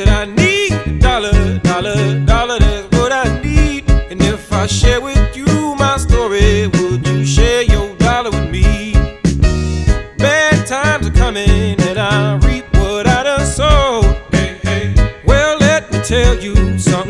said I need a dollar, dollar, dollar, that's what I need. And if I share with you my story, would you share your dollar with me? Bad times are coming and I reap what I done sowed. Hey, hey. Well, let me tell you something.